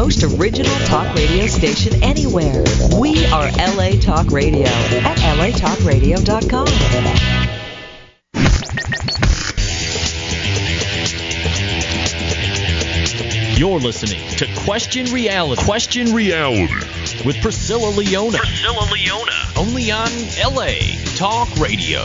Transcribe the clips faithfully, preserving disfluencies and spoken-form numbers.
most original talk radio station anywhere. We are L A Talk Radio at L A talk radio dot com. You're listening to Question Reality. Question Reality with Priscilla Leona. Priscilla Leona. Only on L A Talk Radio.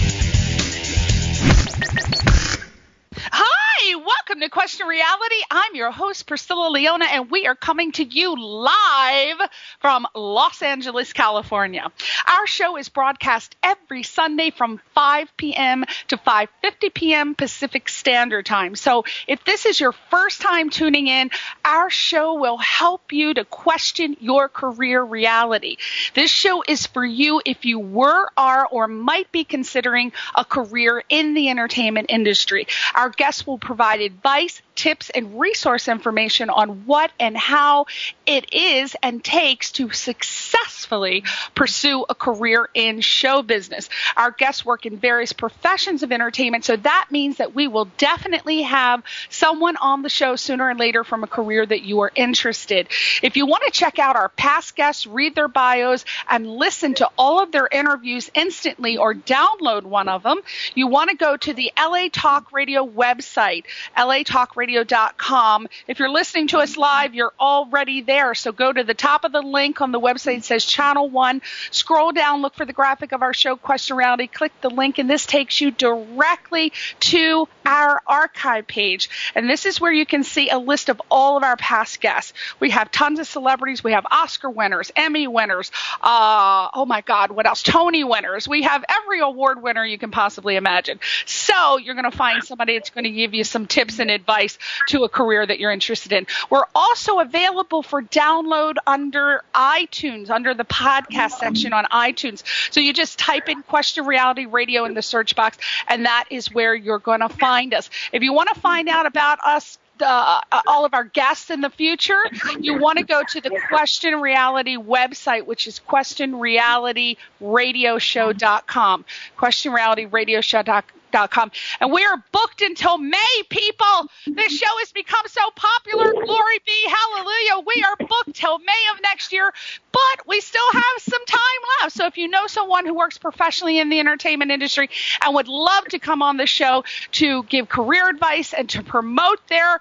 Hi, welcome to Question Reality. I'm your host, Priscilla Leona, and we are coming to you live from Los Angeles, California. Our show is broadcast every Sunday from five p.m. to five fifty p.m. Pacific Standard Time. So if this is your first time tuning in, our show will help you to question your career reality. This show is for you if you were, are, or might be considering a career in the entertainment industry. Our guests will provide advice, tips, and resource information on what and how it is and takes to successfully pursue a career in show business. Our guests work in various professions of entertainment, so that means that we will definitely have someone on the show sooner or later from a career that you are interested. If you want to check out our past guests, read their bios, and listen to all of their interviews instantly or download one of them, you want to go to the L A Talk Radio website, L A talk radio dot com. If you're listening to us live, you're already there. So go to the top of the link on the website. It says Channel one. Scroll down, look for the graphic of our show, Question Reality. Click the link, and this takes you directly to our archive page. And this is where you can see a list of all of our past guests. We have tons of celebrities. We have Oscar winners, Emmy winners. Uh, oh, my God, what else? Tony winners. We have every award winner you can possibly imagine. So you're going to find somebody that's going to give you some tips and advice to a career that you're interested in. We're also available for download under iTunes, under the podcast section on iTunes. So you just type in Question Reality Radio in the search box, and that is where you're going to find us. If you want to find out about us, Uh, all of our guests in the future, you want to go to the Question Reality website, which is question reality radio show dot com. question reality radio show dot com. And we are booked until May, people. This show has become so popular. Glory be, hallelujah. We are booked till May of next year, but we still have some time left. So if you know someone who works professionally in the entertainment industry and would love to come on the show to give career advice and to promote their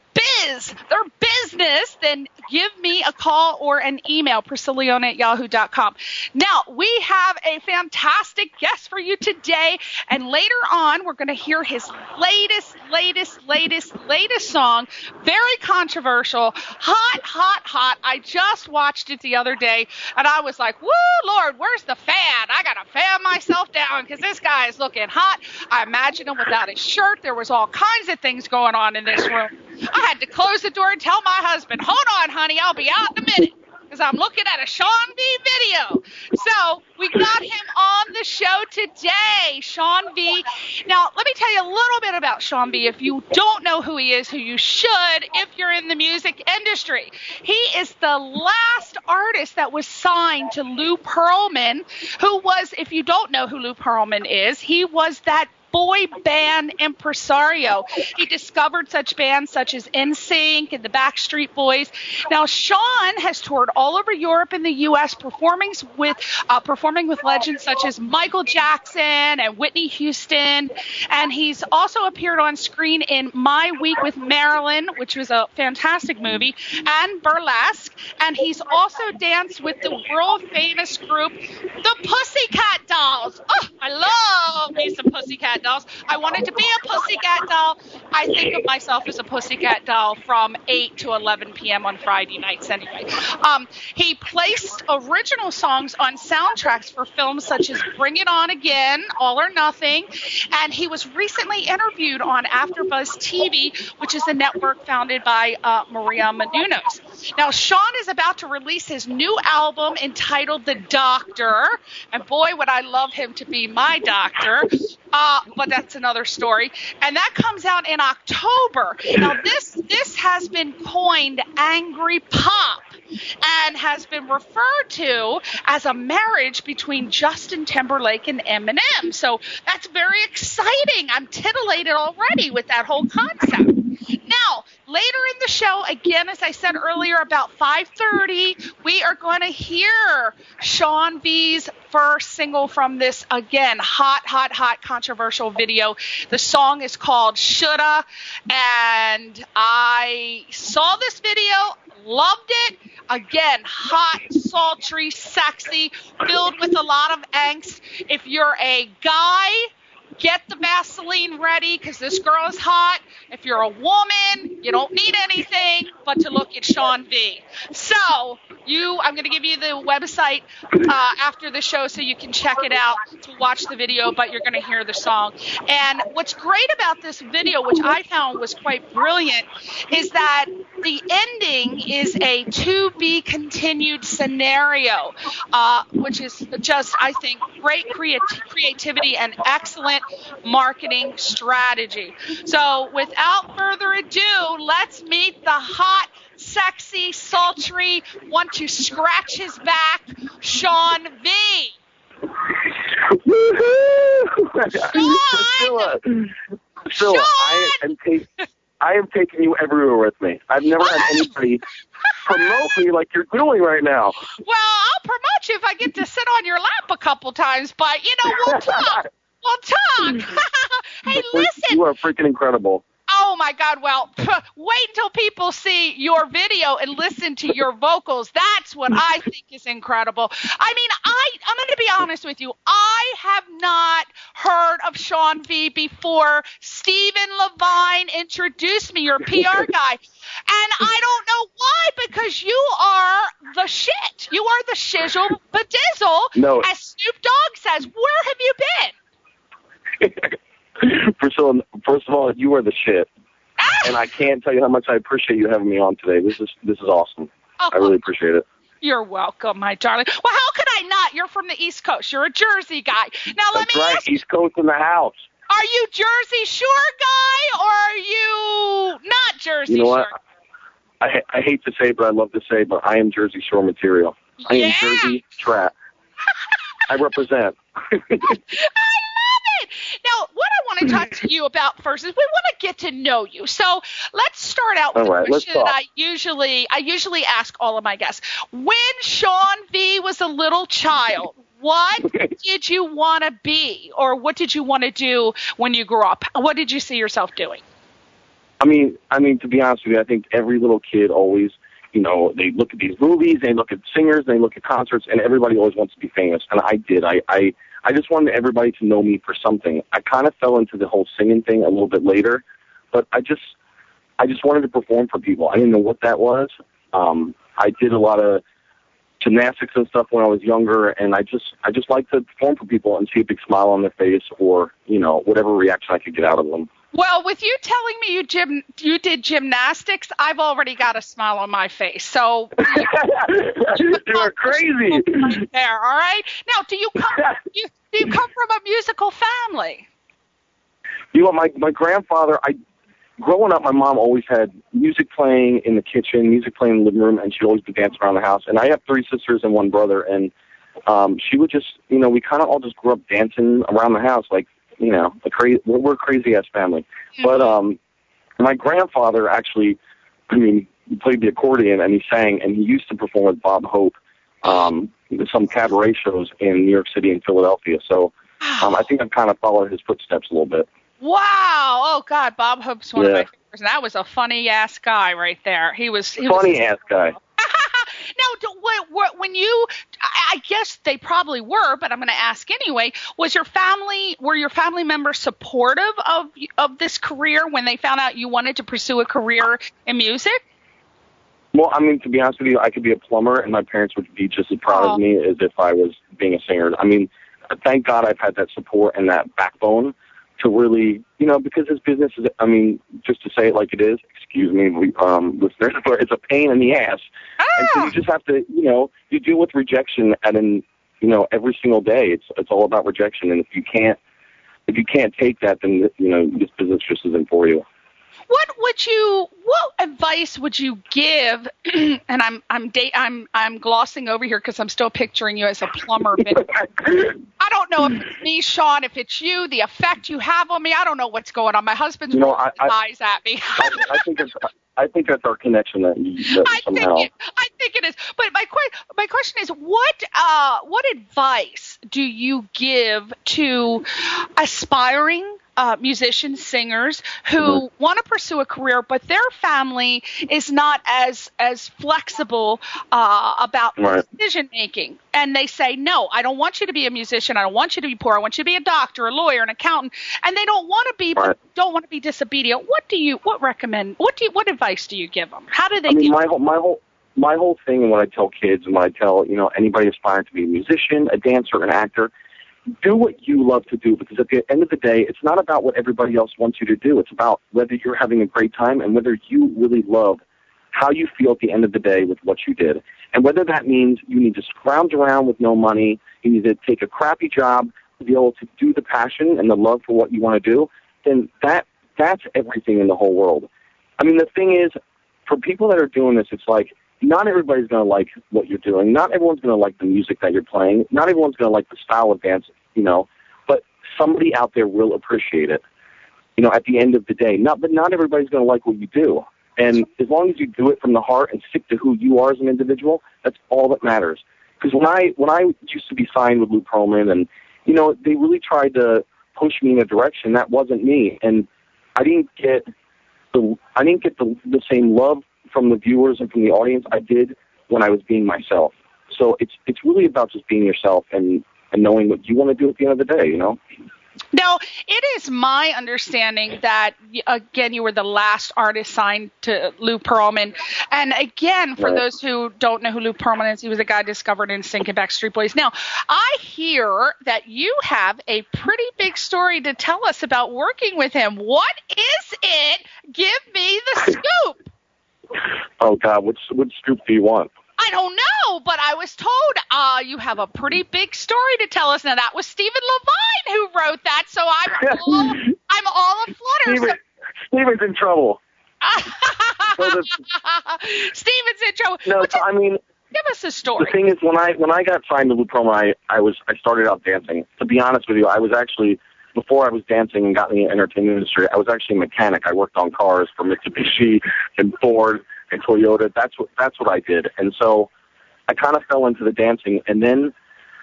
biz, their business, then give me a call or an email, priscilla leona at yahoo dot com. Now, we have a fantastic guest for you today, and later on, we're going to hear his latest, latest, latest, latest song. Very controversial, hot, hot, hot. I just watched it the other day, and I was like, woo, Lord, where's the fan? I got to fan myself down because this guy is looking hot. I imagine him without his shirt. There was all kinds of things going on in this room. I had to close the door and tell my husband, hold on, honey, I'll be out in a minute, because I'm looking at a Sean V video. So we got him on the show today, Sean V. Now, let me tell you a little bit about Sean V. If you don't know who he is, who you should if you're in the music industry. He is the last artist that was signed to Lou Pearlman, who was, if you don't know who Lou Pearlman is, he was that boy band impresario. He discovered such bands such as N Sync and the Backstreet Boys. Now, Sean has toured all over Europe and the U S performing with uh, performing with legends such as Michael Jackson and Whitney Houston. And he's also appeared on screen in My Week with Marilyn, which was a fantastic movie, and Burlesque. And he's also danced with the world-famous group, the Pussycat Dolls. Oh, I love me some Pussycat Dolls. I wanted to be a pussycat doll. I think of myself as a pussycat doll from eight to eleven p.m. on Friday nights anyway. Um, he placed original songs on soundtracks for films such as Bring It On Again, All or Nothing, and he was recently interviewed on AfterBuzz T V, which is a network founded by uh, Maria Menounos. Now, Sean is about to release his new album entitled The Doctor, and boy, would I love him to be my doctor. Uh, but that's another story. And that comes out in October. Now, this this has been coined angry pop and has been referred to as a marriage between Justin Timberlake and Eminem. So that's very exciting. I'm titillated already with that whole concept. Now, later in the show, again, as I said earlier, about five thirty, we are going to hear Sean V's first single from this, again, hot, hot, hot, controversial video. The song is called Shoulda, and I saw this video, loved it. Again, hot, sultry, sexy, filled with a lot of angst. If you're a guy, get the Vaseline ready because this girl is hot. If you're a woman, you don't need anything but to look at Sean V. So you, I'm going to give you the website uh, after the show so you can check it out to watch the video, but you're going to hear the song. And what's great about this video, which I found was quite brilliant, is that the ending is a to be continued scenario, uh, which is just, I think, great creati- creativity and excellent marketing strategy. So without further ado, let's meet the hot, sexy, sultry, want to scratch his back, Sean V. Priscilla, Priscilla, I am, ta- I am taking you everywhere with me. I've never had anybody promote me like you're doing right now. Well, I'll promote you if I get to sit on your lap a couple times, but, you know, we'll talk. We'll talk. Hey, listen. You are freaking incredible. Oh, my God. Well, wait until people see your video and listen to your vocals. That's what I think is incredible. I mean, I, I'm going to be honest with you. I have not heard of Sean V before Stephen Levine introduced me, your P R guy. And I don't know why, because you are the shit. You are the shizzle badizzle, no. as Snoop Dogg says. Where have you been? Priscilla, first of all, you are the shit, and I can't tell you how much I appreciate you having me on today. This is this is awesome. Oh, I really appreciate it. You're welcome, my darling. Well, how could I not? You're from the East Coast. You're a Jersey guy. Now let That's me right. ask, East Coast in the house. Are you Jersey Shore guy, or are you not Jersey Shore? You know Shore? what? I I hate to say it, but I love to say it, but I am Jersey Shore material. I yeah. am Jersey trap. I represent. Now, what I want to talk to you about first is we want to get to know you. So let's start out with all a right, question that I usually I usually ask all of my guests. When Sean V was a little child, what did you want to be, or what did you want to do when you grew up? What did you see yourself doing? I mean, I mean, to be honest with you, I think every little kid always, you know, they look at these movies, they look at singers, they look at concerts, and everybody always wants to be famous. And I did. I, I, I just wanted everybody to know me for something. I kind of fell into the whole singing thing a little bit later, but I just, I just wanted to perform for people. I didn't know what that was. Um, I did a lot of gymnastics and stuff when I was younger, and I just, I just like to perform for people and see a big smile on their face, or, you know, whatever reaction I could get out of them. Well, with you telling me you gym, you did gymnastics, I've already got a smile on my face. So you are crazy. Right there, all right. Now, do you come? You, do you come from a musical family? You know, my my grandfather. I growing up, my mom always had music playing in the kitchen, music playing in the living room, and she'd always be dancing around the house. And I have three sisters and one brother, and um, she would just, you know, we kind of all just grew up dancing around the house, like. You know, a crazy, we're a crazy-ass family. Mm-hmm. But um, my grandfather actually, I mean, he played the accordion and he sang, and he used to perform with Bob Hope um, in some cabaret shows in New York City and Philadelphia. So um, I think I've kind of followed his footsteps a little bit. Wow. Oh, God, Bob Hope's one yeah. of my favorites. And that was a funny-ass guy right there. He was... He Funny-ass guy. Now, when you, I guess they probably were, but I'm going to ask anyway, was your family, were your family members supportive of of this career when they found out you wanted to pursue a career in music? Well, I mean, to be honest with you, I could be a plumber, and my parents would be just as proud oh. of me as if I was being a singer. I mean, thank God I've had that support and that backbone to really, you know, because this business is, I mean, just to say it like it is, excuse me, um, listeners, but it's a pain in the ass. Ah. And so you just have to, you know, you deal with rejection at an, you know, every single day. It's it's all about rejection. And if you can't, if you can't take that, then, you know, this business just isn't for you. What would you, what advice would you give, and I'm I'm da- I'm I'm glossing over here because I'm still picturing you as a plumber. But I'm don't know if it's me, Sean, if it's you, the effect you have on me. I don't know what's going on. My husband's you know, rolling I, his I, eyes at me. I, I think it's. I think that's our connection that, that I somehow. think it, I think it is. But my que- my question is, what uh, what advice do you give to aspiring uh, musicians, singers who mm-hmm. want to pursue a career, but their family is not as as flexible uh, about right. decision making, and they say, no, I don't want you to be a musician. I don't want you to be poor. I want you to be a doctor, a lawyer, an accountant, and they don't want to be, right. but don't want to be disobedient. What do you what recommend? What do you, what advice do you give them? How do they? I mean, deal my whole my whole my whole thing, and when I tell kids, and when I tell you know anybody aspiring to be a musician, a dancer, an actor, do what you love to do, because at the end of the day, it's not about what everybody else wants you to do. It's about whether you're having a great time and whether you really love how you feel at the end of the day with what you did. And whether that means you need to scrounge around with no money, you need to take a crappy job to be able to do the passion and the love for what you want to do, then that that's everything in the whole world. I mean, the thing is, for people that are doing this, it's like, not everybody's going to like what you're doing. Not everyone's going to like the music that you're playing. Not everyone's going to like the style of dance, you know, but somebody out there will appreciate it, you know, at the end of the day. Not, but not everybody's going to like what you do. And as long as you do it from the heart and stick to who you are as an individual, that's all that matters. Because when I, when I used to be signed with Lou Pearlman, and, you know, they really tried to push me in a direction that wasn't me. And I didn't get the, I didn't get the, the same love from the viewers and from the audience I did when I was being myself. So it's it's really about just being yourself and, and knowing what you want to do at the end of the day, you know? Now, it is my understanding that, again, you were the last artist signed to Lou Pearlman. And again, for right. those who don't know who Lou Pearlman is, he was a guy discovered in Sync and Backstreet Boys. Now, I hear that you have a pretty big story to tell us about working with him. What is it? Give me the scoop. Oh, God, which, which scoop do you want? I don't know, but I was told uh, you have a pretty big story to tell us. Now, that was Stephen Levine who wrote that, so I'm all, I'm all aflutter. Steven, So- Steven's in trouble. so the, Steven's in trouble. No, just, I mean, give us a story. The thing is, when I when I got signed to Lou Pearlman, I, I, was, I started out dancing. To be honest with you, I was actually... Before I was dancing and got in the entertainment industry, I was actually a mechanic. I worked on cars for Mitsubishi and Ford and Toyota. That's what that's what I did. And so I kind of fell into the dancing. And then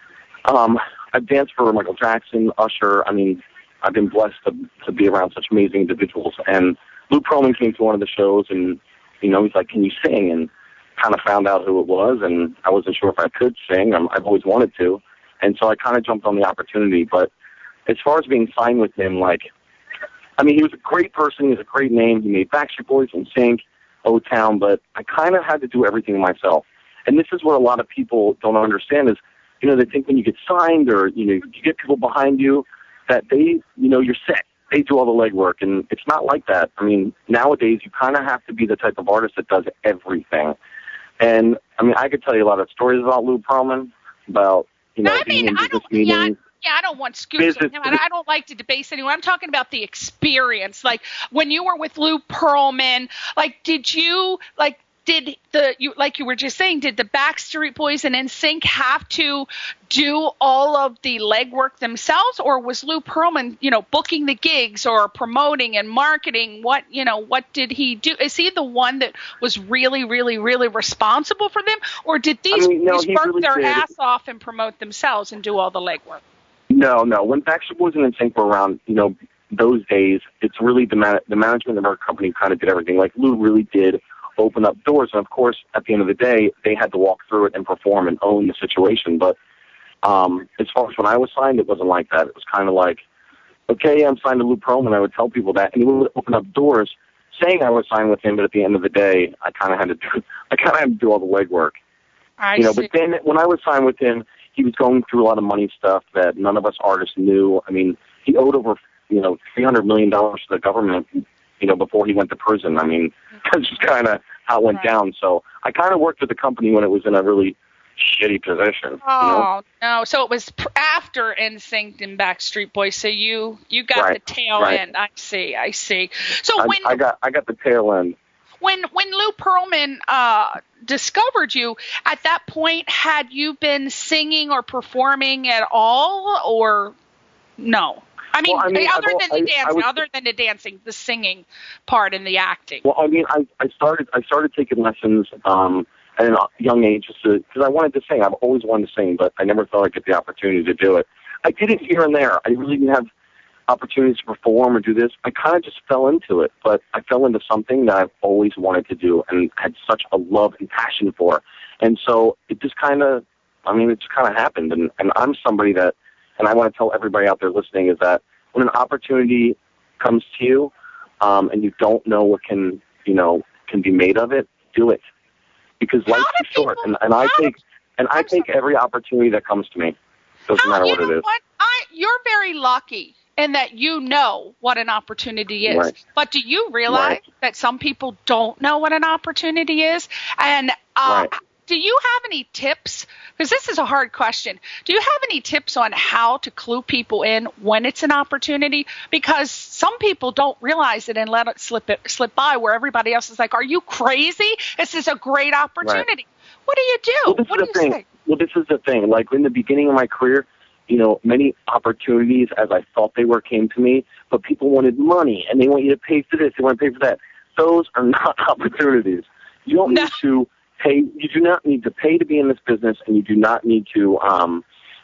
um, I've danced for Michael Jackson, Usher. I mean, I've been blessed to, to be around such amazing individuals. And Lou Pearlman came to one of the shows, and, you know, he's like, can you sing? And kind of found out who it was, and I wasn't sure if I could sing. I'm, I've always wanted to. And so I kind of jumped on the opportunity. But as far as being signed with him, like, I mean, he was a great person. He was a great name. He made Backstreet Boys and Sync, O-Town, but I kind of had to do everything myself. And this is what a lot of people don't understand is, you know, they think when you get signed or, you know, you get people behind you that they, you know, you're set. They do all the legwork, and it's not like that. I mean, nowadays you kind of have to be the type of artist that does everything. And, I mean, I could tell you a lot of stories about Lou Pearlman, about, you know, I being mean, in business I meetings. Yeah, Yeah, I don't want scoops on him. I don't like to debase anyone. I'm talking about the experience. Like, when you were with Lou Pearlman, like, did you, like, did the, you like you were just saying, did the Backstreet Boys and N Sync have to do all of the legwork themselves, or was Lou Pearlman, you know, booking the gigs or promoting and marketing? What, you know, what did he do? Is he the one that was really, really, really responsible for them, or did these I mean, no, boys work really their did. ass off and promote themselves and do all the legwork? No, no. When Backstreet Boys and N Sync were around, you know, those days, it's really the man- the management of our company kind of did everything. Like, Lou really did open up doors, and of course, at the end of the day, they had to walk through it and perform and own the situation. But um, as far as when I was signed, it wasn't like that. It was kind of like, okay, I'm signed to Lou Pearlman. I would tell people that, and he would open up doors, saying I was signed with him. But at the end of the day, I kind of had to do, I kind of had to do all the legwork. I you know, see. but then when I was signed with him, he was going through a lot of money stuff that none of us artists knew. I mean, he owed over, you know, three hundred million dollars to the government, you know, before he went to prison. I mean, that's just kind of how it went right. down. So I kind of worked with the company when it was in a really shitty position. Oh, you know? no. So it was pr- after N Sync and Backstreet Boys. So you, you got Right, the tail right. end. I see. I see. So I, when I got I got the tail end. when when Lou Pearlman uh, discovered you, at that point, had you been singing or performing at all, or no? I mean, well, I mean other than the I, dancing, I was, other than the dancing, the singing part and the acting. Well, I mean, I, I started I started taking lessons um, at a young age because I wanted to sing. I've always wanted to sing, but I never thought I'd get the opportunity to do it. I did it here and there. I really didn't have opportunities to perform or do this. I kind of just fell into it, but I fell into something that I've always wanted to do and had such a love and passion for. And so it just kind of, I mean, it just kind of happened. And, and I'm somebody that, and I want to tell everybody out there listening, is that when an opportunity comes to you um, and you don't know what can, you know, can be made of it, do it. Because life's too short. And, and I take, and I take every opportunity that comes to me. Doesn't How, matter you what know it is. What? I, you're very lucky in that you know what an opportunity is. Right. But do you realize right. that some people don't know what an opportunity is? And uh, right. do you have any tips? Because this is a hard question. Do you have any tips on how to clue people in when it's an opportunity? Because some people don't realize it and let it slip it, slip by, where everybody else is like, are you crazy? This is a great opportunity. Right. What do you do? Well, this what is do the you thing. say? Well, this is the thing. Like, in the beginning of my career, you know, many opportunities, as I thought they were, came to me, but people wanted money, and they want you to pay for this, they want to pay for that. Those are not opportunities. You don't no. need to pay. You do not need to pay to be in this business, and you do not need to, um,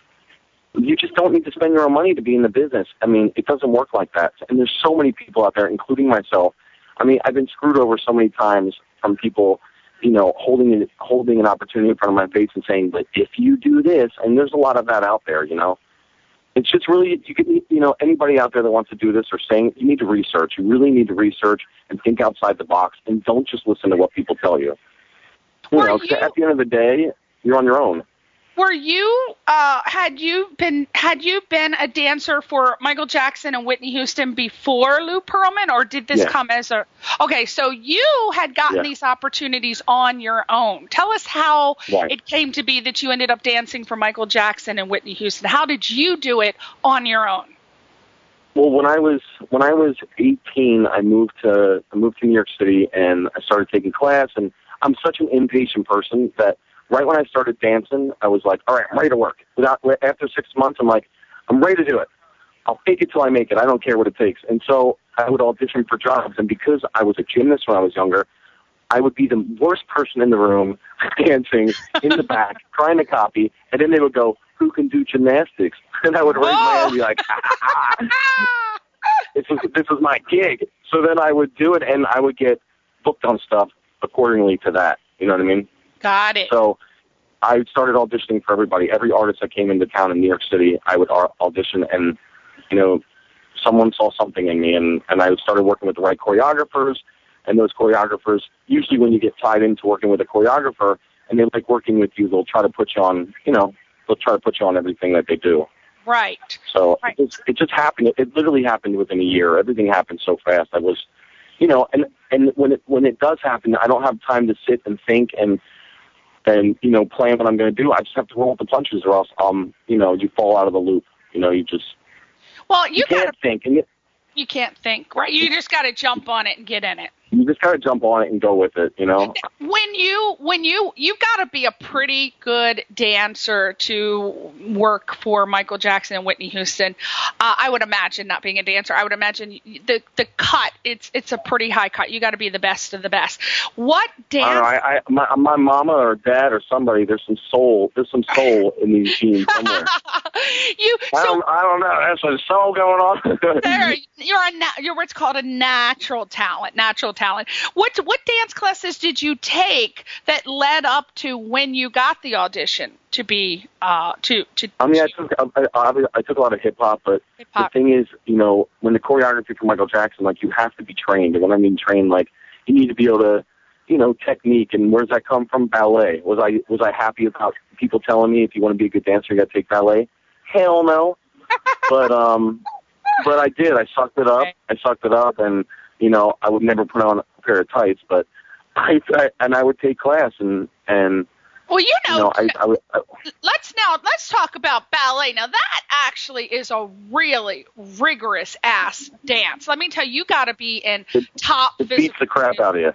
you just don't need to spend your own money to be in the business. I mean, it doesn't work like that. And there's so many people out there, including myself. I mean, I've been screwed over so many times from people, you know, holding an, holding an opportunity in front of my face and saying, but if you do this, and there's a lot of that out there, you know. It's just really, you can, you know, anybody out there that wants to do this or saying, you need to research. You really need to research and think outside the box, and don't just listen to what people tell you. You Were know, you, at the end of the day, you're on your own. Were you, uh, had you been, had you been a dancer for Michael Jackson and Whitney Houston before Lou Pearlman, or did this yeah. come as a, okay, so you had gotten yeah. these opportunities on your own. Tell us how right. it came to be that you ended up dancing for Michael Jackson and Whitney Houston. How did you do it on your own? Well, when I was, when I was eighteen, I moved to, I moved to New York City, and I started taking class, and I'm such an impatient person that right when I started dancing, I was like, all right, I'm ready to work. Without, after six months, I'm like, I'm ready to do it. I'll fake it till I make it. I don't care what it takes. And so I would audition for jobs. And because I was a gymnast when I was younger, I would be the worst person in the room, dancing in the back, trying to copy. And then they would go, who can do gymnastics? And I would raise my hand and be like, ah, this is, this is my gig. So then I would do it, and I would get booked on stuff accordingly to that. You know what I mean? Got it. So I started auditioning for everybody. Every artist that came into town in New York City, I would audition, and, you know, someone saw something in me, and, and I started working with the right choreographers, and those choreographers, usually when you get tied into working with a choreographer and they like working with you, they'll try to put you on, you know, they'll try to put you on everything that they do. Right. So right. It, just, it just happened. It, it literally happened within a year. Everything happened so fast. I was, you know, and, and when it, when it does happen, I don't have time to sit and think and, and, you know, plan what I'm going to do. I just have to roll with the punches, or else, um, you know, you fall out of the loop. You know, you just, well, you, you can't gotta, think. And it, you can't think, right? You just got to jump on it and get in it. You just got to jump on it and go with it, you know? When you, when you, you've got to be a pretty good dancer to work for Michael Jackson and Whitney Houston. Uh, I would imagine, not being a dancer, I would imagine the the cut, it's it's a pretty high cut. You got to be the best of the best. What dance? I don't know, I, I, my, my mama or dad or somebody, there's some soul, there's some soul in these genes somewhere. you, I, so, don't, I don't know, there's some soul going on. there, you're a, you're what's called a natural talent, natural talent. What what dance classes did you take that led up to when you got the audition to be uh to to? I mean, I took I, I, I took a lot of hip hop, but hip-hop. The thing is, you know, when the choreography for Michael Jackson, like, you have to be trained. And when I mean trained, like, you need to be able to, you know, technique. And where does that come from? Ballet. Was I was I happy about people telling me if you want to be a good dancer, you got to take ballet? Hell no. but um, but I did. I sucked it up. I sucked it up, and you know, I would never put on a pair of tights, but I, I and I would take class and and. Well, you know, you know I, I would, I, let's now let's talk about ballet. Now, that actually is a really rigorous ass dance. Let me tell you, you got to be in it, top. It beats the crap out of you.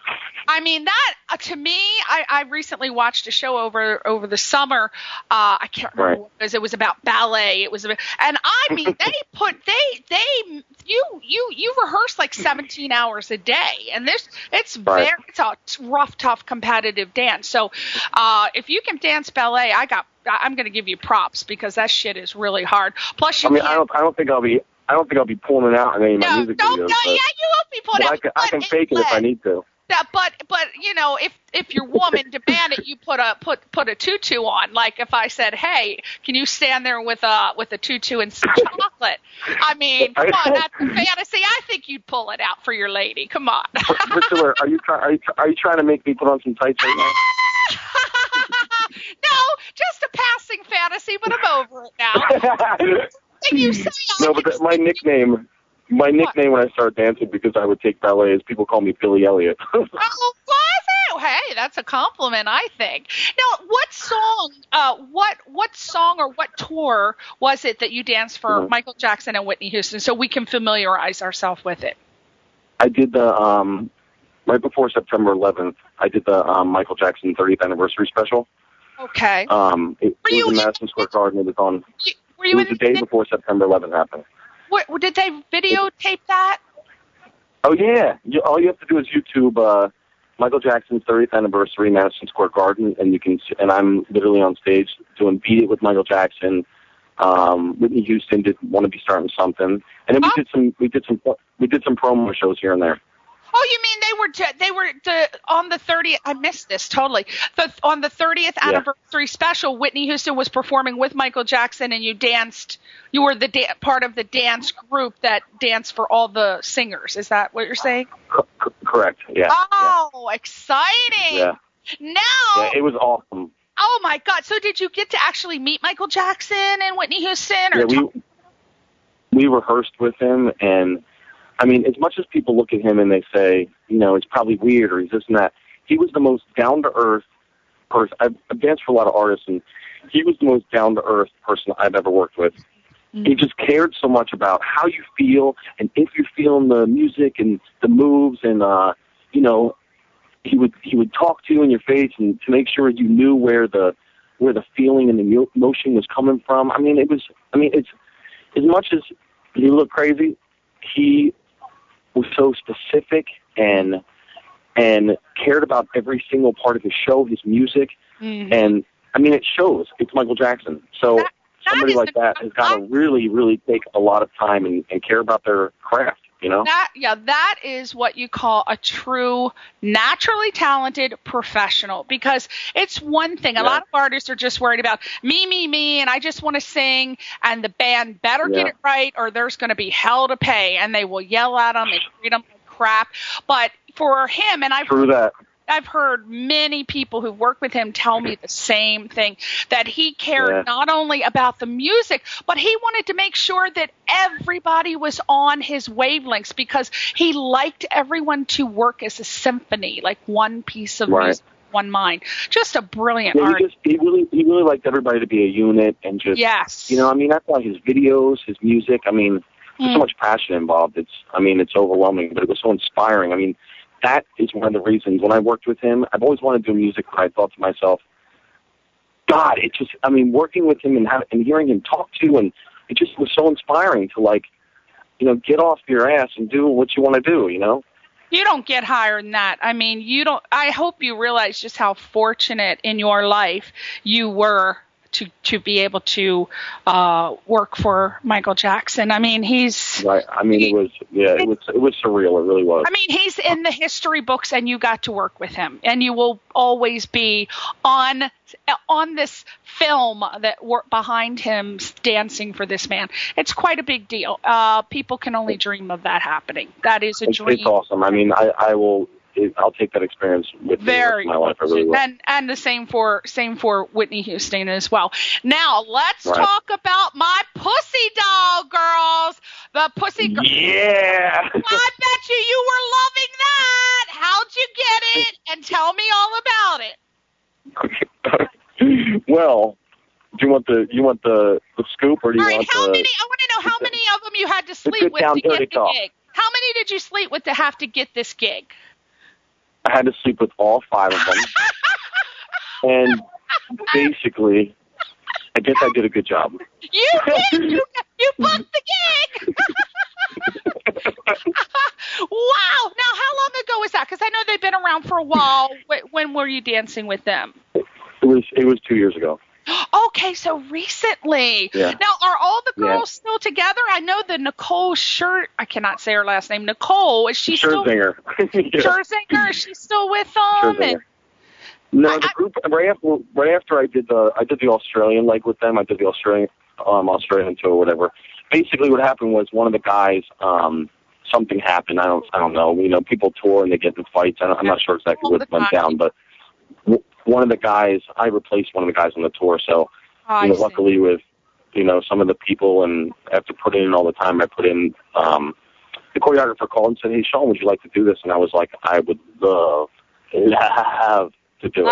I mean, that, uh, to me, I, I recently watched a show over over the summer. Uh, I can't remember Right. what it was. It was about ballet. It was about, and I mean, they put, they, they, you, you, you rehearse like seventeen hours a day. And this, it's Right. very, it's a rough, tough, competitive dance. So, uh, if you can dance ballet, I got, I'm going to give you props because that shit is really hard. Plus, you I mean, can't. I don't, I don't think I'll be, I don't think I'll be pulling it out in any of my No, music don't, no, videos. yeah, but, you won't be put but out. I can, I can but fake it if I need to. That, but but you know, if if your woman demand it, you put a put put a tutu on. Like if I said, "Hey, can you stand there with a with a tutu and some chocolate?" I mean, come on, that's a fantasy. I think you'd pull it out for your lady. Come on. Priscilla, are you trying? Are you, are you trying to make me put on some tights right now? No, just a passing fantasy, but I'm over it now. And you say I No, but can that, my nickname, my nickname when I started dancing because I would take ballet is people call me Billy Elliot. Oh, was it? Hey, that's a compliment, I think. Now, what song, uh, what what song or what tour was it that you danced for Mhm. Michael Jackson and Whitney Houston, so we can familiarize ourselves with it? I did the um right before September eleventh. I did the um, Michael Jackson thirtieth anniversary special. Okay. Um, it, Were it you was in in Madison Square Garden. It was on. You- Were It you was in the day before September eleventh happened. What, did they videotape that? Oh yeah, you, all you have to do is YouTube uh, Michael Jackson's thirtieth anniversary, Madison Square Garden, and you can. And I'm literally on stage doing "Beat It" with Michael Jackson. Um, Whitney Houston did "Want to Be Starting Something," and then we Oh. did some. We did some. We did some promo shows here and there. Oh, you mean they were t- they were t- on the thirtieth? I missed this totally. The, on the thirtieth Yeah. anniversary special, Whitney Houston was performing with Michael Jackson, and you danced. You were the da- part of the dance group that danced for all the singers. Is that what you're saying? C- c- correct. Yeah. Oh, exciting! Yeah. Now, Yeah. It was awesome. oh my God! So did you get to actually meet Michael Jackson and Whitney Houston? Or Yeah, we talk- we rehearsed with him, and I mean, as much as people look at him and they say, you know, it's probably weird or he's this and that, he was the most down to earth person. I've, I've danced for a lot of artists, and he was the most down to earth person I've ever worked with. Mm-hmm. He just cared so much about how you feel and if you're feeling the music and the moves, and uh, you know, he would he would talk to you in your face and to make sure you knew where the where the feeling and the emotion was coming from. I mean, it was. I mean, it's as much as he looked crazy, he was so specific and and cared about every single part of his show, his music, Mhm. and I mean, it shows. It's Michael Jackson, so That- that somebody is like the- that has got to really, really take a lot of time and, and care about their craft. You know, That yeah, that is what you call a true naturally talented professional, because it's one thing. A Yeah. lot of artists are just worried about me, me, me, and I just want to sing, and the band better get Yeah. it right or there's going to be hell to pay, and they will yell at them and treat them like crap. But for him, and I've through that. I've heard many people who work with him tell me the same thing, that he cared Yeah. not only about the music, but he wanted to make sure that everybody was on his wavelengths, because he liked everyone to work as a symphony, like one piece of Right. music, one mind. Just a brilliant Yeah, he artist. just he really he really liked everybody to be a unit and just Yes. you know, I mean, that's why his videos, his music, I mean, there's Mm. so much passion involved. It's I mean, it's overwhelming, but it was so inspiring. I mean, that is one of the reasons when I worked with him, I've always wanted to do music, but I thought to myself, God, it just I mean, working with him and have, and hearing him talk to you, and it just was so inspiring to, like, you know, get off your ass and do what you want to do, you know? You don't get higher than that. I mean, you don't. I hope you realize just how fortunate in your life you were to to be able to uh, work for Michael Jackson. I mean, he's. Right. I mean, it was yeah, it was it was surreal. It really was. I mean, he's in the history books, and you got to work with him, and you will always be on on this film that were behind him dancing for this man. It's quite a big deal. Uh, people can only dream of that happening. That is a It's, dream. it's awesome. I mean, I I will. It, I'll take that experience with me the rest Very of my life. I really will. and and the same for same for Whitney Houston as well. Now let's Right. talk about my pussy doll, girls. The pussy girl. Yeah. I bet you you were loving that. How'd you get it? And tell me all about it. Well, do you want the you want the, the scoop, or do you All right, want how the? many? I want to know how many of them you had to sleep good with down to get dirty the talk. gig. How many did you sleep with to have to get this gig? I had to sleep with all five of them. And basically, I guess I did a good job. You did! You, you booked the gig! Wow! Now, how long ago was that? Because I know they've been around for a while. When were you dancing with them? It was it was two years ago. Okay, so recently. Yeah. Now, are all the girls yeah. still together? I know the Nicole Scher, I cannot say her last name. Nicole, is she still? Scherzinger. yeah. Scherzinger, is she still with them? Scherzinger. No, the group right after right after I did the I did the Australian leg with them. I did the Australian um Australian tour or whatever. Basically, what happened was one of the guys um something happened. I don't I don't know. You know, people tour and they get in fights. I don't, I'm not sure exactly what went down, but w- one of the guys I replaced one of the guys on the tour. So oh, you know, luckily with you know some of the people and after putting in all the time, I put in. um The choreographer called and said, "Hey, Sean, would you like to do this?" And I was like, "I would love, love to do it." Uh,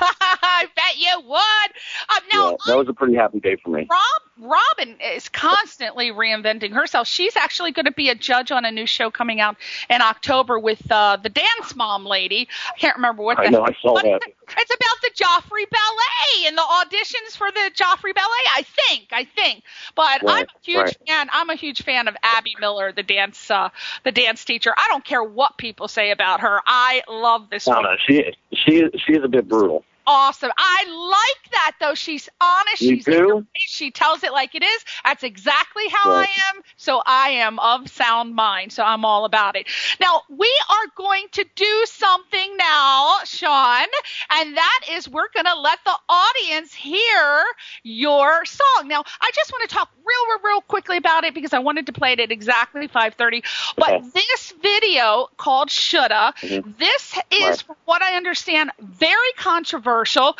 I bet you would. Um, now, yeah, that was a pretty happy day for me. Rob, Robin is constantly reinventing herself. She's actually going to be a judge on a new show coming out in October with uh, the Dance Mom lady. I can't remember what. I the, know, I saw that. It's about the Joffrey Ballet and the auditions for the Joffrey Ballet. I think, I think. But right, I'm a huge right. fan. I'm a huge fan of Abby Miller, the dance, uh, the dance teacher. I don't care what people say about her. I love this No, woman. no, she she she is a bit brutal. Awesome. I like that, though. She's honest. You She's do? in her face. She tells it like it is. That's exactly how Right. I am. So I am of sound mind. So I'm all about it. Now, we are going to do something now, Sean, and that is we're going to let the audience hear your song. Now, I just want to talk real, real, real quickly about it because I wanted to play it at exactly five thirty. But Okay. this video called Shoulda, Mm-hmm. this is, Right. from what I understand, very controversial.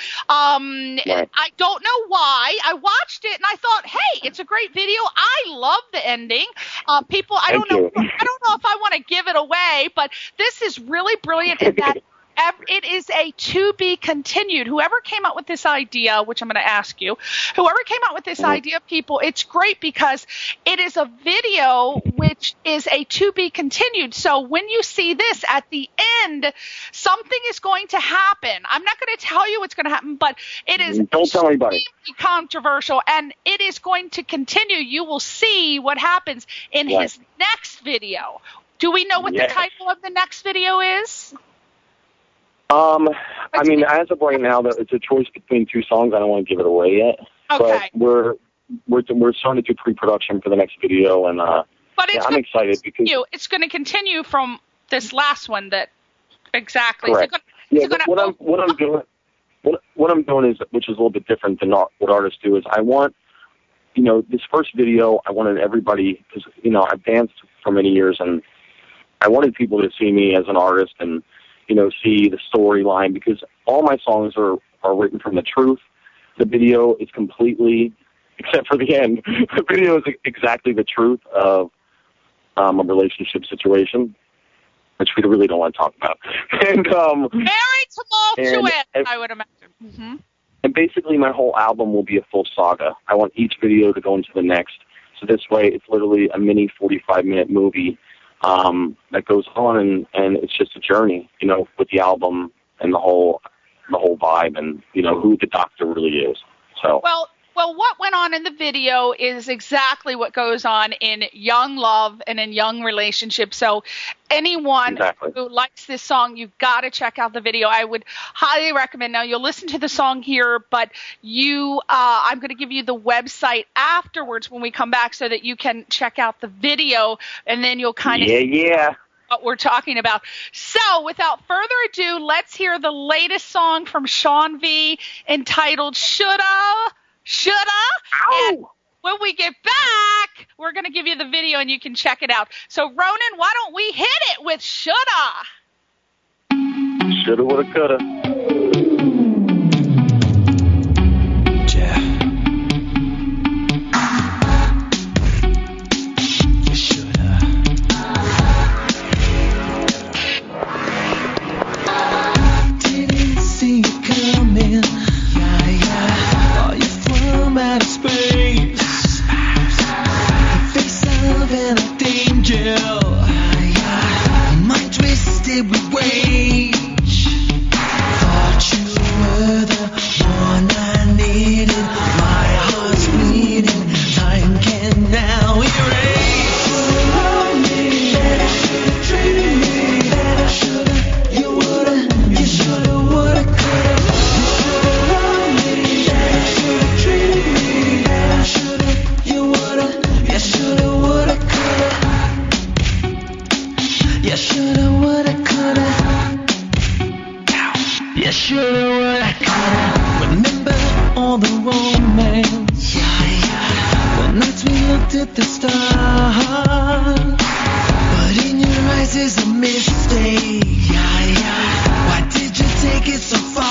Um, Right. I don't know why. I watched it and I thought, hey, it's a great video. I love the ending. Uh, people, I Thank don't know. you. I don't know if I want to give it away, but this is really brilliant in that ev- it is a to be continued. Whoever came up with this idea, which I'm going to ask you, whoever came up with this Mhm. idea, people, it's great because it is a video which is a to be continued. So when you see this at the end, something is going to happen. I'm not going to tell you what's going to happen, but it is Don't tell anybody. extremely controversial, and it is going to continue. You will see what happens in Right. his next video. Do we know what Yes. the title of the next video is? Um, I mean, as of right now, it's a choice between two songs. I don't want to give it away yet. Okay. But we're we're we're starting to do pre-production for the next video, and uh, But it's yeah, I'm gonna excited because continue. It's going to continue from this last one. That exactly. Correct. Is it yeah, is it gonna what I'm what I'm doing what what I'm doing is, which is a little bit different than what artists do, is I want, you know, this first video, I wanted everybody, because you know I've danced for many years, and I wanted people to see me as an artist and, you know, see the storyline, because all my songs are, are written from the truth. The video is completely, except for the end, the video is exactly the truth of um, a relationship situation, which we really don't want to talk about. And um, very tumultuous, and- I would imagine. Mm-hmm. and basically my whole album will be a full saga. I want each video to go into the next. So this way it's literally a mini forty-five minute movie um, that goes on, and, and it's just a journey, you know, with the album and the whole the whole vibe, and, you know, who the Doctor really is. So Well, well, what went on in the video is exactly what goes on in young love and in young relationships. So anyone Exactly. who likes this song, you've got to check out the video. I would highly recommend. Now, you'll listen to the song here, but you, uh, I'm going to give you the website afterwards when we come back so that you can check out the video, and then you'll kind of yeah, yeah. what we're talking about. So without further ado, let's hear the latest song from Sean V entitled Shoulda, Shoulda. Ow! And when we get back, we're going to give you the video and you can check it out. So Ronan, why don't we hit it with Shoulda? Shoulda, woulda, coulda. Didn't see you coming. Yeah, yeah. Are you from outer space? The face of an danger. Yeah, yeah. My twisted way. at the start, but in your eyes is a mistake. Yeah, yeah. Why did you take it so far?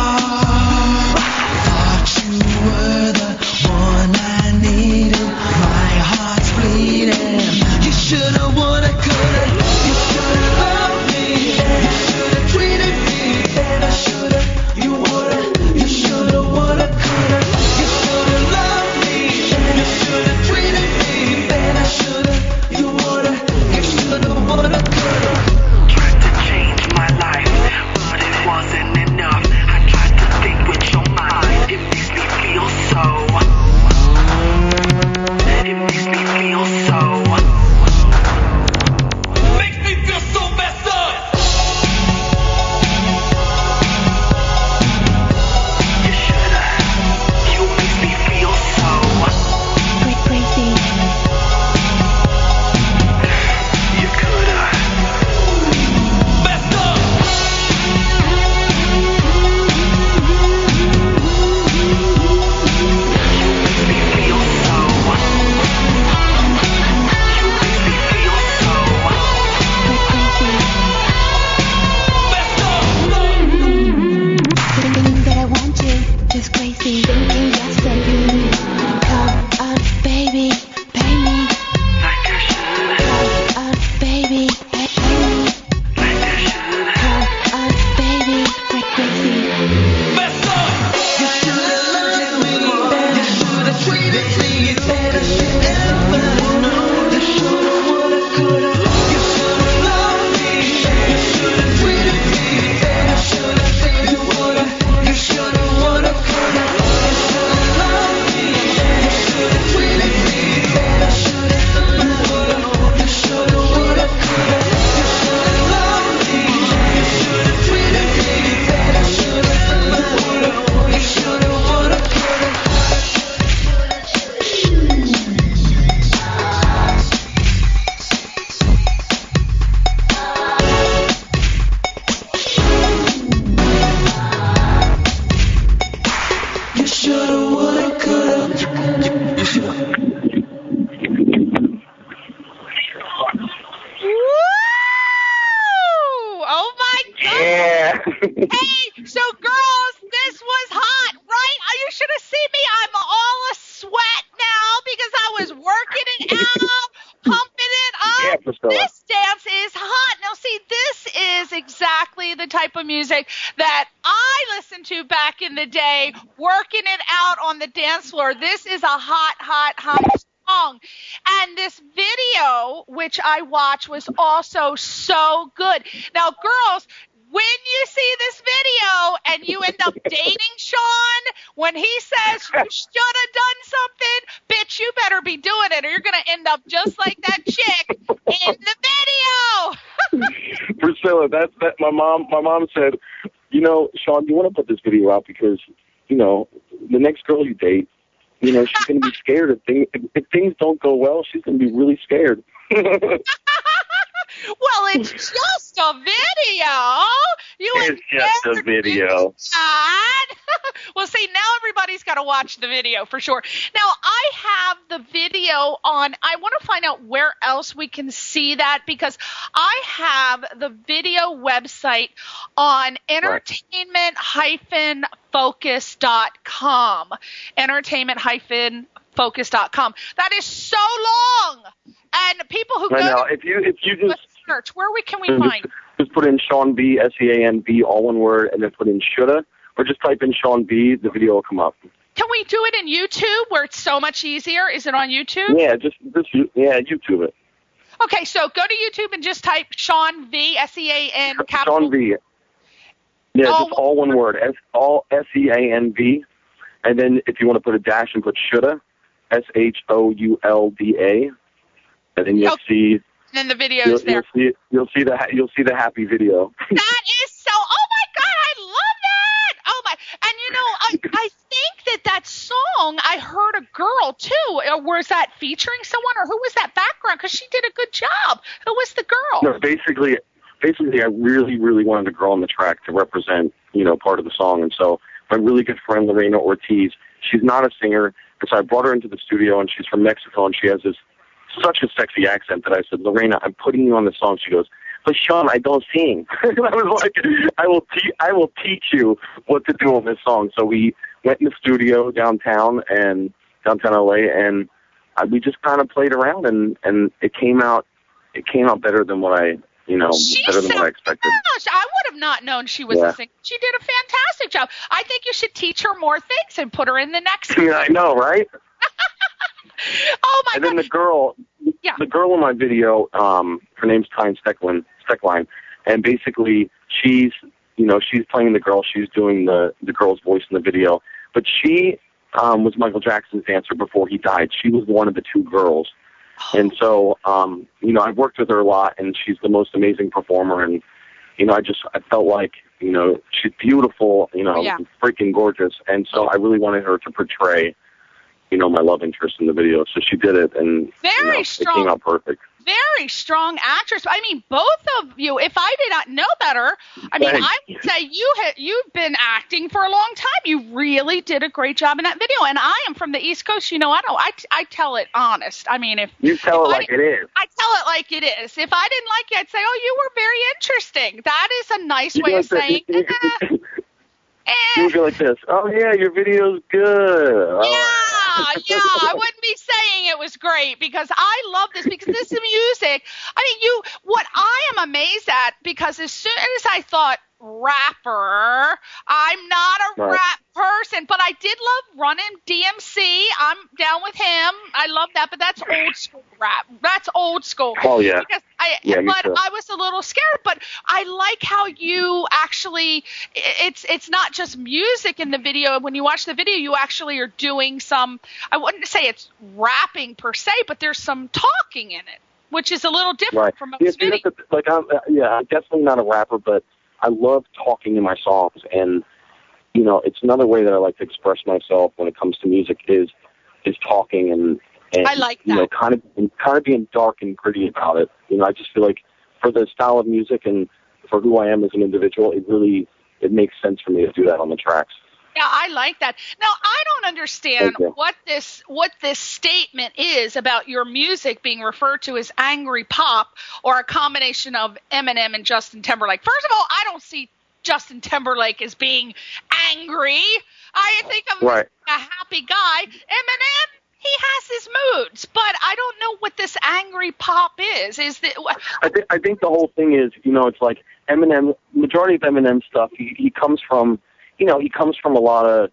Thought you were the one I needed. My heart's bleeding. You shoulda, woulda, coulda. You shoulda loved me. You shoulda treated me better. Shoulda, you woulda. You shoulda, woulda, coulda. You shoulda loved me. You shoulda treated me better. Shoulda, you woulda. You shoulda, woulda, coulda. Tried to change my life, but it wasn't enough. I tried to think with your mind. It makes me feel so. It makes me feel so. Makes me feel so messed up. You shoulda. You make me feel so. Crazy. You coulda. Messed up. You make me feel so. You make me feel so. Messed up. Thinking that I want you, just crazy. Thinking yes I do. Come on, baby, pay me. Like I should. Come on, baby, pay me. Like I should. Come on, baby, crazy. Messed up. You shoulda loved me. You shoulda treated me better. You ever know. You shoulda, woulda, coulda. You shoulda loved me. You shoulda treated me better. Shoulda, you woulda. You shoulda, woulda, coulda. You shoulda loved me. You shoulda treated me better. Shoulda, you woulda. You shoulda, woulda, coulda. You shoulda loved me. You shoulda treated me better. Shoulda, you woulda. You shoulda, woulda, coulda. You shoulda, woulda, coulda. You shoulda. Woo! Oh my God! Yeah. Hey, so girls, this was hot, right? Oh, you should have seen me. I'm all a sweat now because I was working it out, pumping it Yeah, up. Priscilla. This dance is hot. Now, see, this is exactly the type of music that I listened to back in the day, working it out on the dance floor. This is a hot, hot, hot song. And this video, which I watched, was also so good. Now, girls, when you see this video and you end up dating Sean, when he says you should have done something, bitch, you better be doing it or you're going to end up just like that chick in the video. Priscilla, that's that. My mom, my mom said, you know, Sean, you want to put this video out because, you know, the next girl you date, you know, she's going to be scared if things if things don't go well. She's going to be really scared. Well, it's just a video. You It's would just a never do video. that. Well, see, now everybody's got to watch the video for sure. Now, I have the video on. I want to find out where else we can see that because I have the video website on entertainment dash focus dot com. entertainment dash focus dot com. That is so long. And people who I go know. to If you if you just search, where we can we just, find? just put in Sean B, S E A N B, all one word, and then put in shoulda, or just type in Sean B, the video will come up. Can we do it in YouTube where it's so much easier? Is it on YouTube? Yeah, just just yeah, YouTube it. Okay, so go to YouTube and just type Sean V, S E A N capital. Sean B. Yeah, All just all one word, S all S E A N B, and then if you want to put a dash and put shoulda, S H O U L D A, and then you'll Okay. see And then the video you'll, is there. you'll see you'll see the ha- you'll see the happy video. That is so. Oh my God, I love that. Oh my. And you know, I I think that that song I heard a girl too. Or was that featuring someone, or who was that background? Because she did a good job. Who was the girl? No, basically, basically, I really, really wanted a girl on the track to represent, you know, part of the song. And so my really good friend, Lorena Ortiz, she's not a singer, And so I brought her into the studio, and she's from Mexico, and she has this such a sexy accent that I said, Lorena, I'm putting you on the song. She goes, but Sean, I don't sing. And I was like, I will, te- I will teach you what to do on this song. So we went in the studio downtown and downtown L A, and I, we just kind of played around, and, and it came out, it came out better than what I, you know, She better than what I sounds- expected. Gosh, I would have not known she was Yeah. a singer. She did a fantastic job. I think you should teach her more things and put her in the next. Yeah, I know, right? Oh my And then God! the girl, Yeah. the girl in my video, um, her name's Tyne Steckline, Steckline, and basically she's, you know, she's playing the girl. She's doing the the girl's voice in the video, but she um, was Michael Jackson's dancer before he died. She was one of the two girls, and so, um, you know, I've worked with her a lot, and she's the most amazing performer. And you know, I just I felt like, you know, she's beautiful, you know, Yeah. freaking gorgeous, and so I really wanted her to portray, you know, my love interest in the video. So she did it, and Very you know, strong. it came out perfect. Very strong actress. I mean, both of you. If I did not know better, I mean, Thanks. I would say you ha- you've been acting for a long time. You really did a great job in that video. And I am from the East Coast. You know, I don't. I, I tell it honest. I mean, if You tell if it I like it is. I tell it like it is. If I didn't like you, I'd say, "Oh, you were very interesting." That is a nice You way go of like saying. this. eh, You eh. would go like this. Oh yeah, your video's good. Yeah, yeah. I wouldn't be saying it was great because I love this because this is music. I mean, you. What I am amazed at because as soon as I thought rapper, I'm not a Right. rap person, but I did love running D M C. I'm down with him. I love that, but that's old school rap. That's old school. Oh yeah. Because I, Yeah, me but too. I was a little scared. But I like how you actually. It's it's not just music in the video. When you watch the video, you actually are doing some. I wouldn't say it's rapping per se, but there's some talking in it, which is a little different Right. from most Yeah, see, videos. that's the- like I'm, uh, yeah, I'm definitely not a rapper, but I love talking in my songs, and you know, it's another way that I like to express myself when it comes to music is is talking and and I like you know, that. kind of and kind of being dark and gritty about it. You know, I just feel like for the style of music and for who I am as an individual, it really it makes sense for me to do that on the tracks. Yeah, I like that. Now, I don't understand Thank you. what this what this statement is about your music being referred to as angry pop or a combination of Eminem and Justin Timberlake. First of all, I don't see Justin Timberlake as being angry. I think of him Right. as a happy guy. Eminem, he has his moods, but I don't know what this angry pop is. Is that I think I think the whole thing is, you know, it's like Eminem. Majority of Eminem stuff, he, he comes from, you know, he comes from a lot of,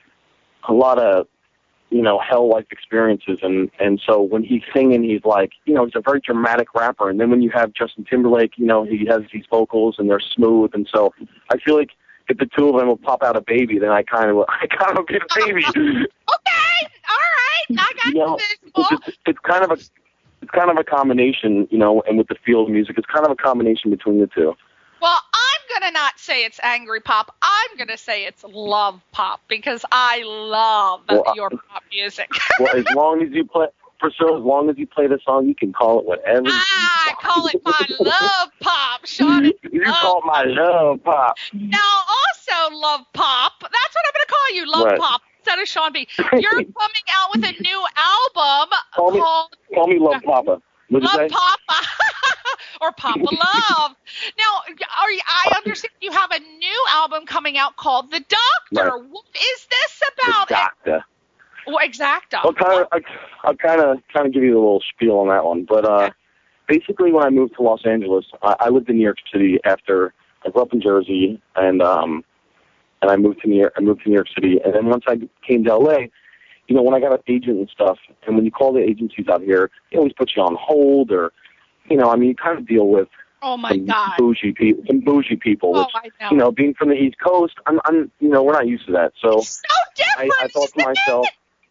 a lot of, you know, hell life experiences, and and so when he's singing, he's like, you know, he's a very dramatic rapper, and then when you have Justin Timberlake, you know, he has these vocals and they're smooth, and so I feel like if the two of them will pop out a baby, then I kind of, I kind of get a baby. okay, all right, I got You know, this. it's, just, it's kind of a, it's kind of a combination, you know, and with the feel of music, it's kind of a combination between the two. Well, I'm going to not say it's angry pop. I'm going to say it's love pop because I love Well, your pop music. Well, as long as you play, Priscilla, as long as you play the song, you can call it whatever. I call it my love pop, Sean. It's You love call it my love pop. Now, also love pop. That's what I'm going to call you, love Right. pop, instead of Sean B. You're coming out with a new album Call me- called Call me Love Papa. What'd you Love say? Papa or Papa Love. Now, are you, I understand you have a new album coming out called The Doctor. Right. What is this The about? Doctor. Well, exacto. I'll kind of, I'll kind of, kind of give you a little spiel on that one. But uh, basically, when I moved to Los Angeles, I, I lived in New York City after I grew up in Jersey, and um, and I moved to New York. I moved to New York City, and then once I came to L A, you know, when I got an agent and stuff, and when you call the agencies out here, they always put you on hold, or, you know, I mean, you kind of deal with Oh my some God. bougie people, some bougie people. Oh, Which, I know. you know, being from the East Coast, I'm, I'm, you know, we're not used to that. So It's so different. I, I thought to isn't myself, it?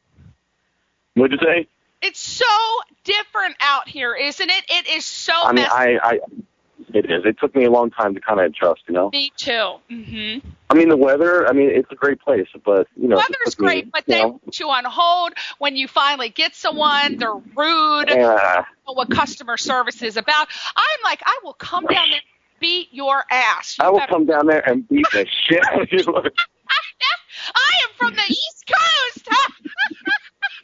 what'd you say? It's so different out here, isn't it? It is so I mean, messy. I, I, it is. It took me a long time to kind of adjust, you know. Me too. hmm I mean, the weather. I mean, it's a great place, but you know, it Weather's took me, great, but you they know, put you on hold when you finally get someone. They're rude. yeah. Know what customer service is about. I'm like, I will come down there and beat your ass. You I will better- come down there and beat the shit out of you. I am from the East Coast.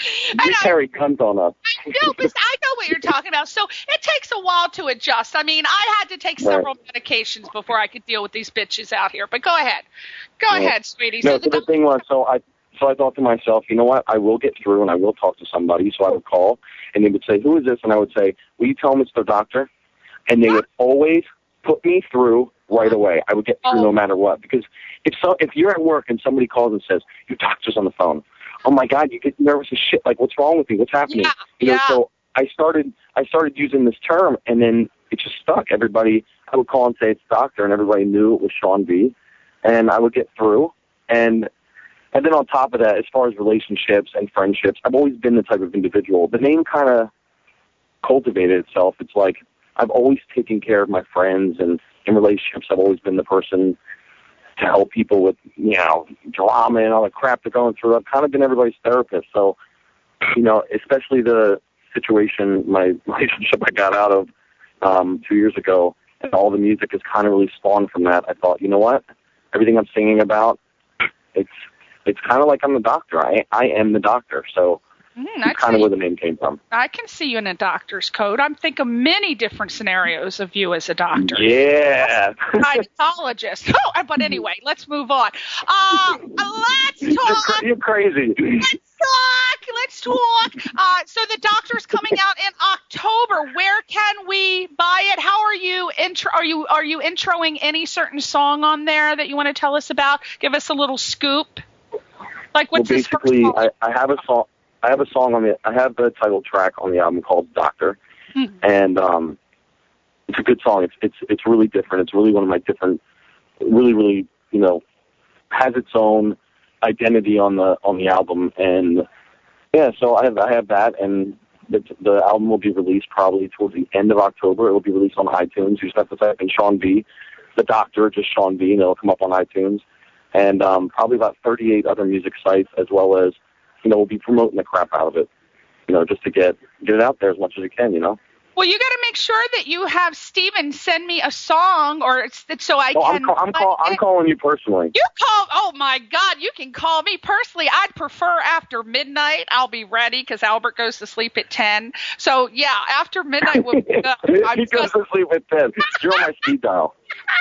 I You know. carry guns on us. No, but I know what you're talking about. So it takes a while to adjust. I mean, I had to take Right. several medications before I could deal with these bitches out here. But go ahead. Go Yeah. ahead, sweetie. No, So so the the thing was, so I so I thought to myself, you know what, I will get through and I will talk to somebody. So I would call and they would say, who is this? And I would say, will you tell them it's the doctor? And they would always put me through right away. I would get through Oh. no matter what. Because if so, if you're at work and somebody calls and says, your doctor's on the phone, oh my God, you get nervous as shit. Like, what's wrong with me? What's happening? Yeah, you know, yeah. so I started I started using this term and then it just stuck. Everybody, I would call and say it's doctor and everybody knew it was Sean B. And I would get through. And and then on top of that, as far as relationships and friendships, I've always been the type of individual. The name kind of cultivated itself. It's like I've always taken care of my friends, and in relationships, I've always been the person to help people with, you know, drama and all the crap they're going through. I've kind of been everybody's therapist. So, you know, especially the situation, my relationship I got out of um, two years ago, and all the music has kind of really spawned from that. I thought, you know what? Everything I'm singing about, it's it's kind of like I'm the doctor. I I am the doctor. So Mm, that's I kind of see. where the name came from. I can see you in a doctor's coat. I'm thinking many different scenarios of you as a doctor. Yeah. Gynecologist. Oh, but anyway, let's move on. Uh, let's You're, talk. cra- you're crazy. Let's talk. Let's talk. Uh, so the doctor's coming out in October. Where can we buy it? How are you intro? Are you are you introing any certain song on there that you want to tell us about? Give us a little scoop. Like Well, what's this first basically, song? I, I have a song. I have a song on the. I have the title track on the album called Doctor, Hmm. and um, it's a good song. It's it's it's really different. It's really one of my different. Really, really, you know, has its own identity on the on the album, and yeah. So I have I have that, and the the album will be released probably towards the end of October. It will be released on iTunes. You just have to type in Sean B, the Doctor, just Sean B, and it'll come up on iTunes, and um, probably about thirty-eight other music sites, as well as, you know, we'll be promoting the crap out of it, you know, just to get get it out there as much as it can, you know. Well, you got to make sure that you have Steven send me a song, or it's, it's so I Oh, can. I'm call, I'm, call, I'm calling you personally. You call? Oh my God! You can call me personally. I'd prefer after midnight. I'll be ready because Albert goes to sleep at ten. So yeah, after midnight would be good. I'm He goes just- to sleep with ten. You're on my speed dial.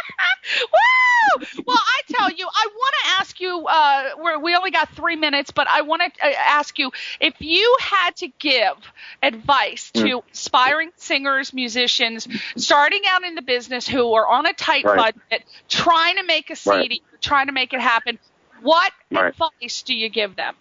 Woo! Well, I tell you, I want to ask you. Uh, we're, we only got three minutes, but I want to uh, ask you if you had to give advice to Mm. aspiring singers, musicians, starting out in the business who are on a tight Right. budget, trying to make a C D, Right. trying to make it happen. What Right. advice do you give them?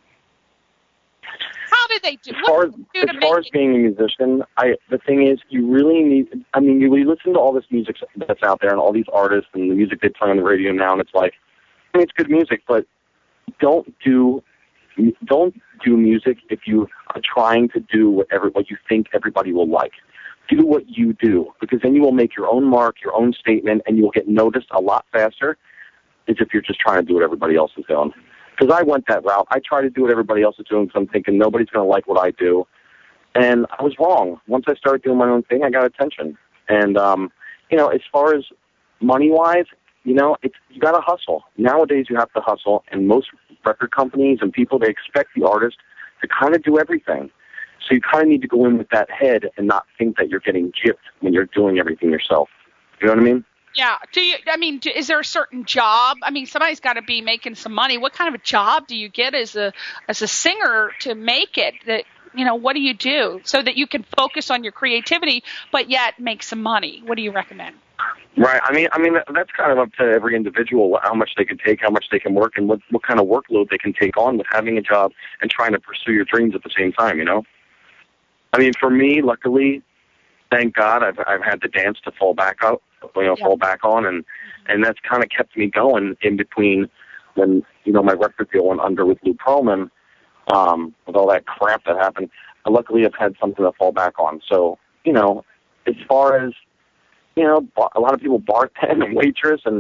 How do they do? As far What as, do they do as to far make as it? being a musician, I the thing is, you really need. I mean, you, you listen to all this music that's out there, and all these artists, and the music they play on the radio now, and it's like, I mean, it's good music, but don't do don't do music if you are trying to do what every, what you think everybody will like. Do what you do, because then you will make your own mark, your own statement, and you will get noticed a lot faster as if you're just trying to do what everybody else is doing. Because I went that route. I try to do what everybody else is doing because I'm thinking nobody's going to like what I do. And I was wrong. Once I started doing my own thing, I got attention. And, um, you know, as far as money-wise, you know, it's, you got to hustle. Nowadays you have to hustle, and most record companies and people, they expect the artist to kind of do everything. So you kind of need to go in with that head and not think that you're getting gypped when you're doing everything yourself. You know what I mean? Yeah. Do you? I mean, do, is there a certain job? I mean, somebody's got to be making some money. What kind of a job do you get as a as a singer to make it? That you know, what do you do so that you can focus on your creativity but yet make some money? What do you recommend? Right. I mean, I mean that's kind of up to every individual how much they can take, how much they can work, and what what kind of workload they can take on with having a job and trying to pursue your dreams at the same time. You know. I mean, for me, luckily, thank God, I've I've had the dance to fall back up, you know, Yeah. fall back on, and and that's kind of kept me going in between when you know my record deal went under with Lou Pearlman, um, with all that crap that happened. And luckily, I've had something to fall back on. So you know, as far as you know, bar, a lot of people bartend and waitress, and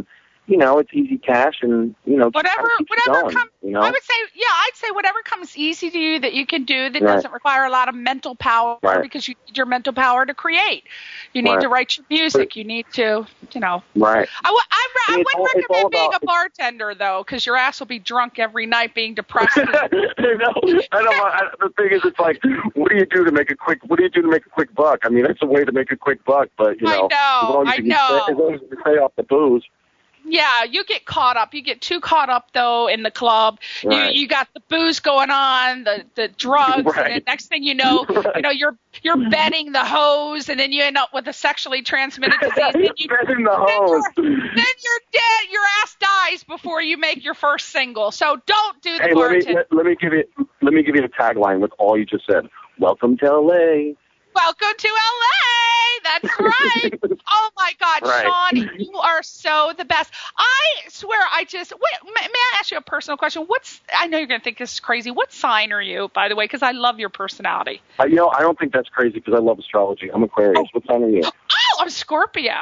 you know, it's easy cash, and you know, Whatever, kinda keeps you whatever going, comes. you know? I would say, yeah, I'd say whatever comes easy to you that you can do that Right. doesn't require a lot of mental power, Right. because you need your mental power to create. You need Right. to write your music. You need to, you know. Right. I, w- I, re- I It's wouldn't all- it's all recommend being about- a bartender though, because your ass will be drunk every night, being depressed. I know. I know. I, the thing is, it's like, what do you do to make a quick? What do you do to make a quick buck? I mean, that's a way to make a quick buck, but you I know, know, as long as I you can know. Stay, as long as you can stay off the booze. Yeah, you get caught up. You get too caught up though in the club. Right. You you got the booze going on, the the drugs, Right. and then next thing you know, Right. you know you're you're betting the hose, and then you end up with a sexually transmitted disease. And you, Betting the then, hose. you're, then you're dead. Your ass dies before you make your first single. So don't do the Hey, let me bartender. let, let me give you let me give you a tagline with all you just said. Welcome to L A. Welcome to L A. That's right. Oh my God, Right. Sean, you are so the best. I swear, I just wait, may, may I ask you a personal question? What's I know you're gonna think this is crazy. What sign are you, by the way? Because I love your personality. Uh, you know, I don't think that's crazy because I love astrology. I'm Aquarius. Oh. What sign are you? Oh, I'm Scorpio.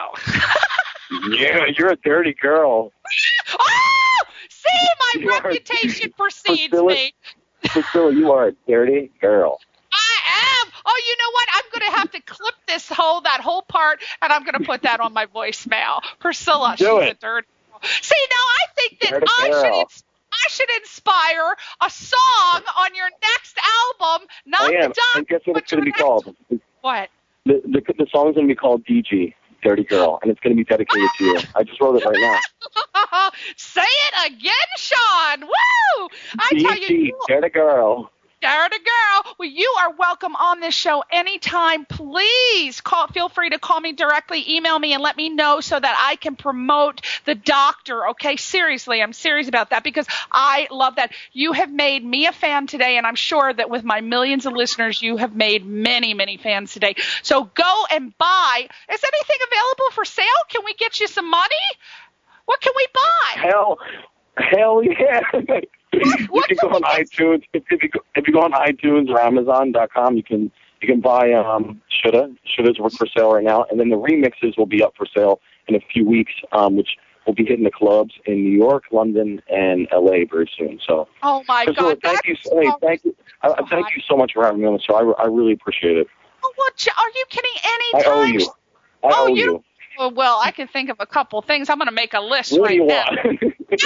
Yeah, you're a dirty girl. Oh, see, my You are- reputation precedes Priscilla- me. Priscilla, you are a dirty girl. I am. Oh, you know what? I'm going to have to clip this whole that whole part, and I'm going to put that on my voicemail. Priscilla, Do she's it. a dirty girl. See, now I think that Dirty I should girl. ins- I should inspire a song on your next album, not I am. the And doc, guess what but it's going to be your next- called? What? The, the, the song's going to be called D G, Dirty Girl, and it's going to be dedicated to you. I just wrote it right now. Say it again, Sean. Woo! I tell you, D G, you Dirty Girl. Dirty girl. Well, you are welcome on this show anytime. Please call. Feel free to call me directly, email me, and let me know so that I can promote the doctor. Okay, seriously, I'm serious about that because I love that. You have made me a fan today, and I'm sure that with my millions of listeners, you have made many, many fans today. So go and buy. Is anything available for sale? Can we get you some money? What can we buy? Hell, hell yeah. You What can can go on we get? iTunes. If, if you go, if you go on iTunes or Amazon dot com, you can you can buy um Shoulda. Shoulda's for sale right now, and then the remixes will be up for sale in a few weeks, um, which will be hitting the clubs in New York, London, and L A very soon. So, Oh my Priscilla, God! thank you, that's so, hey, so- thank you, I, I thank you so much for having me on the show. I, I really appreciate it. Oh, what? j- Are you kidding? I Anytime. owe you. I Oh, owe you- you. Well, well, I can think of a couple things. I'm going to make a list What right do you now. want?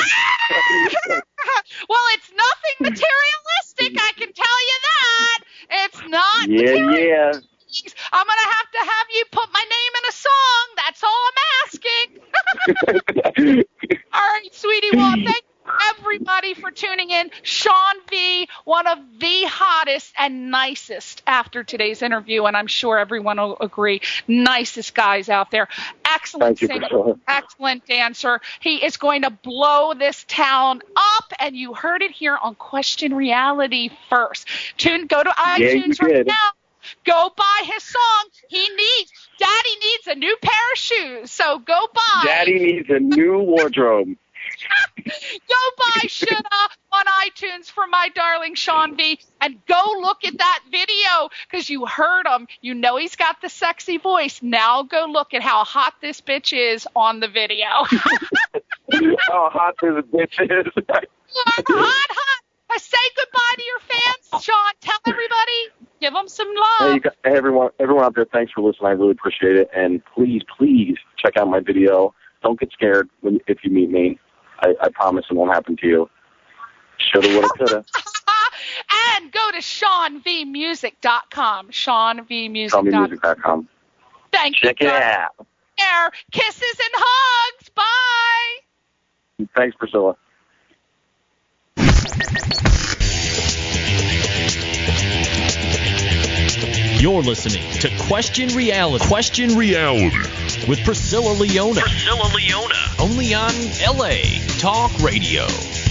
Well, it's nothing materialistic. I can tell you that. It's not. yeah, material. yeah. I'm going to have to have you put my name in a song. That's all I'm asking. All right, sweetie. Well, thank you everybody for tuning in. Sean V, one of the hottest and nicest after today's interview, and I'm sure everyone will agree, nicest guys out there. Excellent Thank you, singer, Priscilla. excellent dancer. He is going to blow this town up, and you heard it here on Question Reality first. Tune, go to iTunes you right did. now. Go buy his song. He needs, Daddy needs a new pair of shoes. So go buy. Daddy needs a new wardrobe. Go buy Shoulda on iTunes for my darling Sean V, and go look at that video because you heard him. You know he's got the sexy voice. Now go look at how hot this bitch is on the video. How hot this bitch is. hot, hot. Uh, say goodbye to your fans, Sean. Tell everybody. Give them some Hey, love. you got, everyone, everyone out there, thanks for listening. I really appreciate it. And please, please check out my video. Don't get scared when if you meet me. I, I promise it won't happen to you. Shoulda, woulda, coulda. And go to Sean V Music dot com. Sean V Music Tell me dot com. music dot com. Thank Check you. it darling. out. There. Kisses and hugs. Bye. Thanks, Priscilla. You're listening to Question Reality. Question Reality with Priscilla Leona. Priscilla Leona. Only on L A Talk Radio.